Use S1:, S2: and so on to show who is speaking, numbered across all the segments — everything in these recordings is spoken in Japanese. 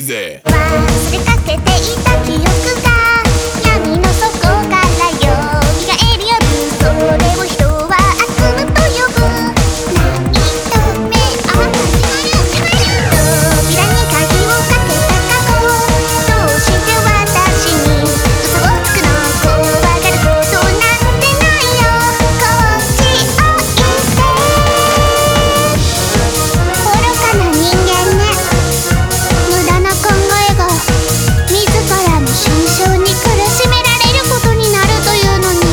S1: ぜ。
S2: 忘れかけていた記憶が闇の底から蘇る夜、それを人は悪夢と呼ぶ。ナイトメア扉に鍵をかけた過去、どうして私に嘘をつくの。怖がることなんてないよ、こっちおいで。愚かな人間ね。無駄な考えが自らの心象に苦しめられることになるというのに。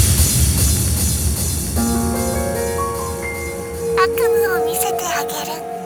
S2: 悪夢を見せてあげる。